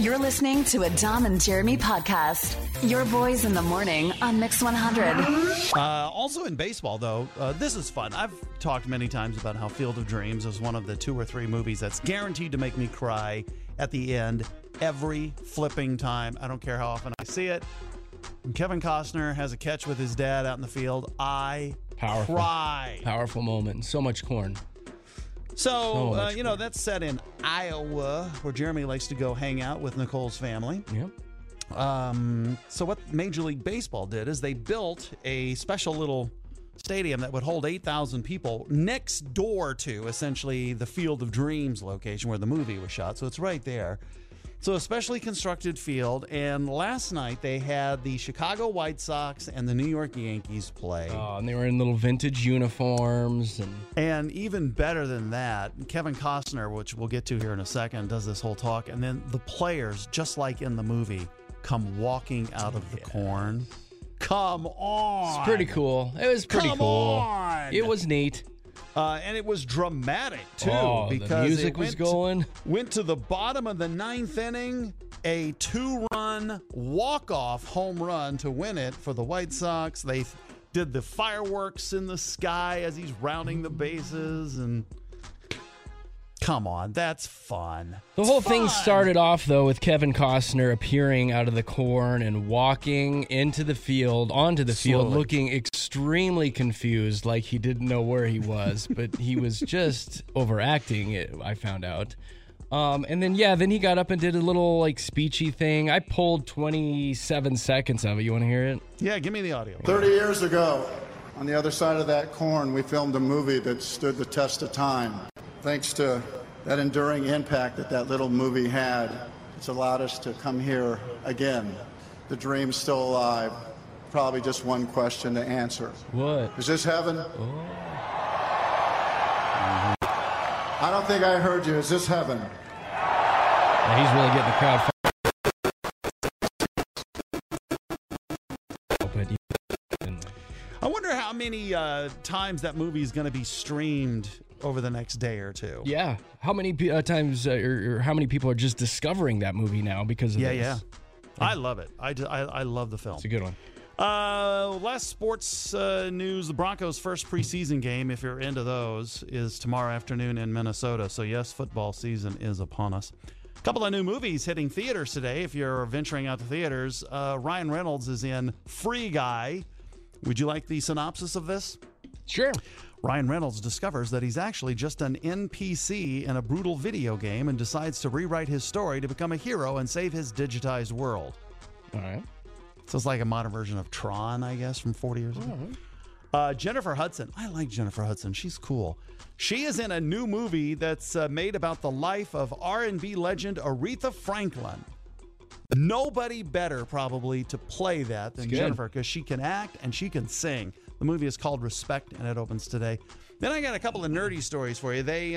You're listening to a Dom and Jeremy podcast. Your boys in the morning on Mix 100. Also in baseball, though, this is fun. I've talked many times about how Field of Dreams is one of the 2 or 3 movies that's guaranteed to make me cry at the end every flipping time. I don't care how often I see it. When Kevin Costner has a catch with his dad out in the field, I cry. Powerful moment. So much corn. So, that's set in Iowa, where Jeremy likes to go hang out with Nicole's family. Yep. So what Major League Baseball did is they built a special little stadium that would hold 8,000 people next door to, essentially, the Field of Dreams location where the movie was shot. So it's right there. So a specially constructed field, and last night they had the Chicago White Sox and the New York Yankees play. Oh, and they were in little vintage uniforms. And even better than that, Kevin Costner, which we'll get to here in a second, does this whole talk, and then the players, just like in the movie, come walking out of the corn. Come on! It's pretty cool. It was pretty cool. On. It was neat. And it was dramatic, too, because the music was going. Went to the bottom of the 9th inning, a 2-run walk-off home run to win it for the White Sox. They did the fireworks in the sky as he's rounding the bases, and come on, that's fun. The whole thing started off, though, with Kevin Costner appearing out of the corn and walking onto the field, looking extremely confused, like he didn't know where he was, but he was just overacting it, I found out. And then he got up and did a little, speechy thing. I pulled 27 seconds of it. You want to hear it? Yeah, give me the audio. 30 years ago, on the other side of that corn, we filmed a movie that stood the test of time. Thanks to that enduring impact that little movie had, it's allowed us to come here again. The dream's still alive. Probably just one question to answer. What? Is this heaven? Oh. I don't think I heard you. Is this heaven? Yeah, he's really getting the crowd. I wonder how many times that movie is going to be streamed over the next day or two. Yeah. How many times or how many people are just discovering that movie now because of this? Yeah. I love it. I love the film. It's a good one. Last sports news, the Broncos' first preseason game, if you're into those, is tomorrow afternoon in Minnesota. So, yes, football season is upon us. A couple of new movies hitting theaters today. If you're venturing out to theaters, Ryan Reynolds is in Free Guy. Would you like the synopsis of this? Sure. Ryan Reynolds discovers that he's actually just an NPC in a brutal video game and decides to rewrite his story to become a hero and save his digitized world. All right. So it's like a modern version of Tron, I guess, from 40 years ago. Jennifer Hudson. I like Jennifer Hudson. She's cool. She is in a new movie that's made about the life of R&B legend Aretha Franklin. Nobody better probably to play that than Jennifer, because she can act and she can sing. The movie is called Respect, and it opens today. Then I got a couple of nerdy stories for you. They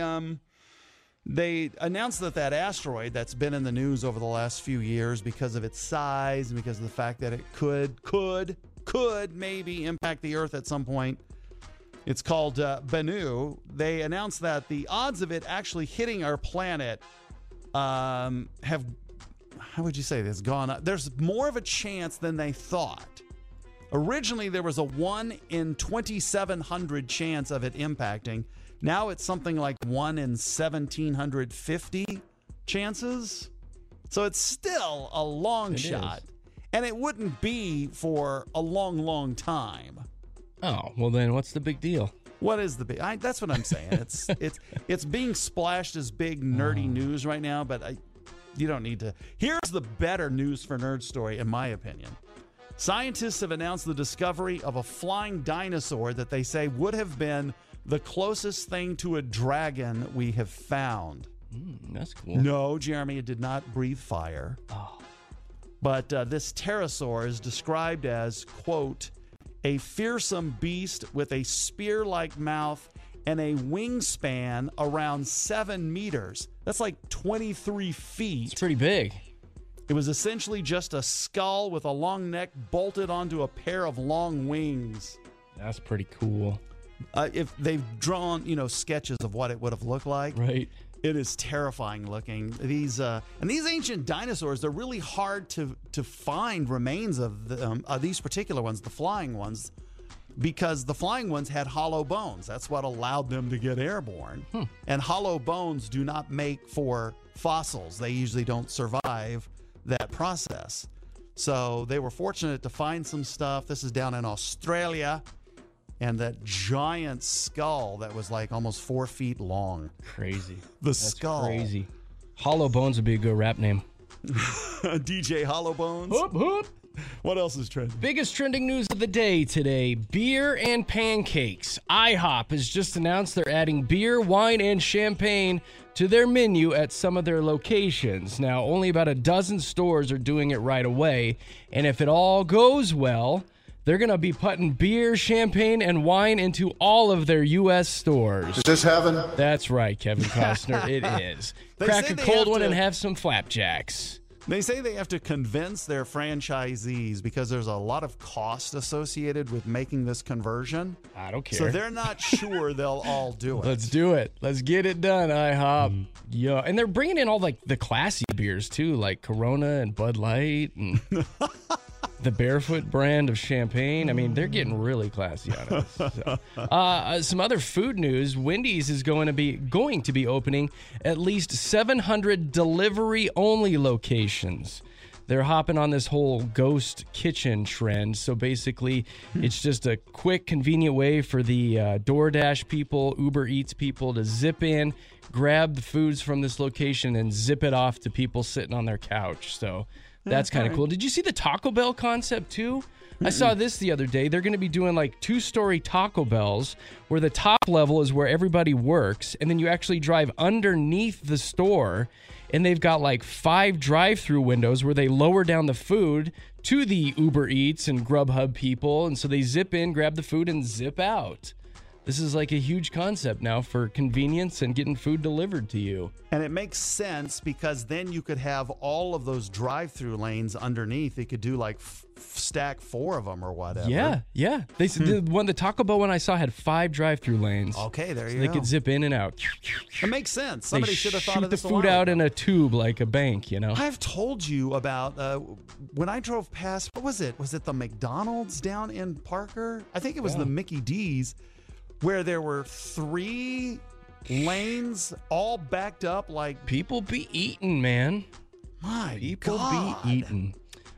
announced that asteroid that's been in the news over the last few years because of its size and because of the fact that it could maybe impact the Earth at some point. It's called Bennu. They announced that the odds of it actually hitting our planet have, how would you say this, gone up. There's more of a chance than they thought. Originally, there was a 1 in 2,700 chance of it impacting. Now it's something like 1 in 1,750 chances. So it's still a long shot. And it wouldn't be for a long, long time. Oh, well then what's the big deal? What is the big? That's what I'm saying. It's being splashed as big nerdy news right now, but you don't need to. Here's the better news for nerd story, in my opinion. Scientists have announced the discovery of a flying dinosaur that they say would have been the closest thing to a dragon we have found. That's cool. No, Jeremy, it did not breathe fire. Oh. But this pterosaur is described as, quote, a fearsome beast with a spear-like mouth and a wingspan around 7 meters. That's like 23 feet. It's pretty big. It was essentially just a skull with a long neck bolted onto a pair of long wings. That's pretty cool. If they've drawn, sketches of what it would have looked like. Right. It is terrifying looking. These ancient dinosaurs, they're really hard to find remains of these particular ones, the flying ones, because the flying ones had hollow bones. That's what allowed them to get airborne. And hollow bones do not make for fossils. They usually don't survive that process. So they were fortunate to find some stuff. This is down in Australia. And that giant skull that was like almost 4 feet long. Crazy. That's skull. Crazy. Hollow Bones would be a good rap name. DJ Hollow Bones. Hoop, hoop. What else is trending? Biggest trending news of the day today, beer and pancakes. IHOP has just announced they're adding beer, wine, and champagne to their menu at some of their locations. Now, only about a dozen stores are doing it right away, and if it all goes well, they're going to be putting beer, champagne, and wine into all of their U.S. stores. Is this heaven? That's right, Kevin Costner, it is. Crack a cold one and have some flapjacks. They say they have to convince their franchisees because there's a lot of cost associated with making this conversion. I don't care. So they're not sure they'll all do it. Let's do it. Let's get it done, IHOP. Yeah, and they're bringing in all like the classy beers too, like Corona and Bud Light and the Barefoot brand of champagne. I mean, they're getting really classy on us. So. Some other food news: Wendy's is going to be opening at least 700 delivery-only locations. They're hopping on this whole ghost kitchen trend. So basically, it's just a quick, convenient way for the DoorDash people, Uber Eats people to zip in, grab the foods from this location, and zip it off to people sitting on their couch. So that's kind of cool. Did you see the Taco Bell concept too? I saw this the other day. They're going to be doing like 2-story Taco Bells where the top level is where everybody works, and then you actually drive underneath the store, and they've got like 5 drive-through windows where they lower down the food to the Uber Eats and Grubhub people, and so they zip in, grab the food, and zip out. This is like a huge concept now for convenience and getting food delivered to you. And it makes sense because then you could have all of those drive-through lanes underneath. You could do like stack 4 of them or whatever. Yeah. They said the Taco Bell one I saw had 5 drive-through lanes. Okay, there you go. They could zip in and out. It makes sense. Somebody should have thought of this. Shoot the food out in a tube like a bank, you know. I've told you about when I drove past. What was it? Was it the McDonald's down in Parker? I think it was the Mickey D's, where there were 3 lanes all backed up like... People be eating, man. People be eating.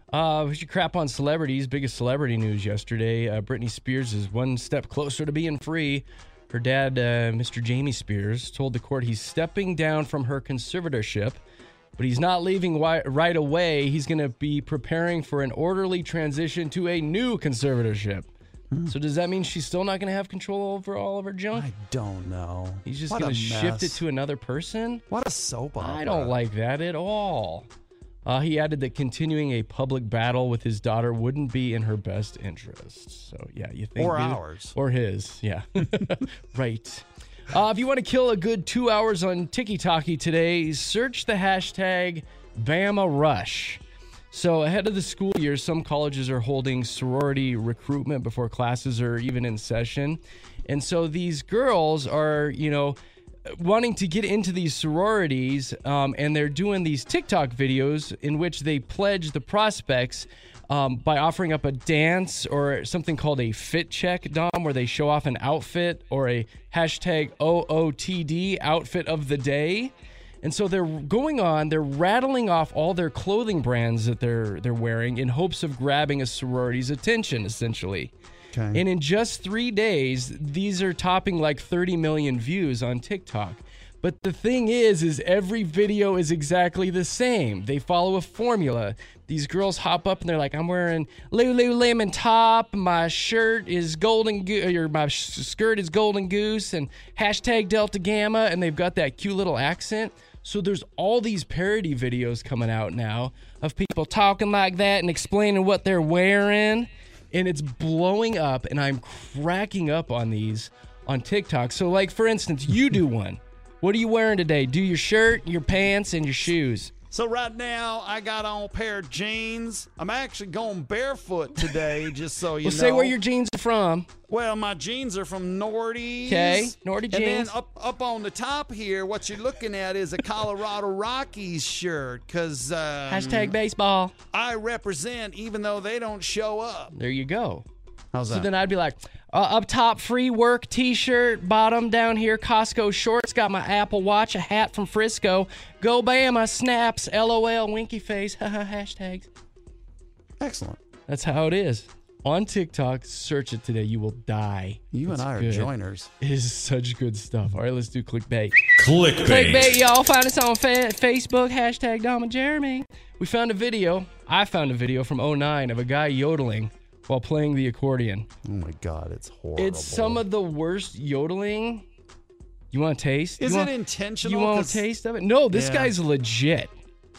We should crap on celebrities. Biggest celebrity news yesterday. Britney Spears is one step closer to being free. Her dad, Mr. Jamie Spears, told the court he's stepping down from her conservatorship, but he's not leaving right away. He's going to be preparing for an orderly transition to a new conservatorship. So does that mean she's still not going to have control over all of her junk? I don't know. He's just going to shift it to another person? What a soap opera. I don't like that at all. He added that continuing a public battle with his daughter wouldn't be in her best interest. So, yeah, you think... Or ours. Or his, yeah. Right. If you want to kill a good 2 hours on TikTok today, search the hashtag BamaRush. So ahead of the school year, some colleges are holding sorority recruitment before classes are even in session. And so these girls are, wanting to get into these sororities, and they're doing these TikTok videos in which they pledge the prospects by offering up a dance or something called a fit check, Dom, where they show off an outfit or a hashtag OOTD outfit of the day. And so they're rattling off all their clothing brands that they're wearing in hopes of grabbing a sorority's attention, essentially. Okay. And in just 3 days, these are topping like 30 million views on TikTok. But the thing is every video is exactly the same. They follow a formula. These girls hop up and they're like, I'm wearing Lululemon top, my shirt is golden my skirt is golden goose, and hashtag Delta Gamma, and they've got that cute little accent. So there's all these parody videos coming out now of people talking like that and explaining what they're wearing, and it's blowing up, and I'm cracking up on these on TikTok. So like, for instance, you do one. What are you wearing today? Do your shirt, your pants, and your shoes. So right now, I got on a pair of jeans. I'm actually going barefoot today, just so you know. Say where your jeans are from. Well, my jeans are from Nordy's. Okay, Nordy and jeans. And then up on the top here, what you're looking at is a Colorado Rockies shirt, because Hashtag baseball. I represent, even though they don't show up. There you go. How's that? So then I'd be like, up top, free work t-shirt. Bottom down here, Costco shorts. Got my Apple Watch, a hat from Frisco. Go Bama, snaps, LOL, winky face, hashtags. Excellent. That's how it is. On TikTok, search it today. You will die. You It's and I are good. joiners. It is such good stuff. All right, let's do clickbait. Clickbait. Y'all. Find us on Facebook, hashtag Dom and Jeremy. We found a video. I found a video from 2009 of a guy yodeling while playing the accordion. Oh, my God. It's horrible. It's some of the worst yodeling. You want to taste? Is it intentional? You want a taste of it? No, this guy's legit.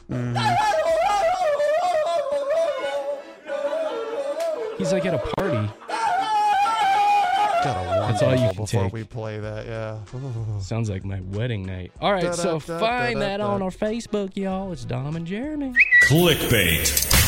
He's like at a party. That's all you can before take. we play that, yeah. Sounds like my wedding night. All right, so find that on our Facebook, y'all. It's Dom and Jeremy. Clickbait.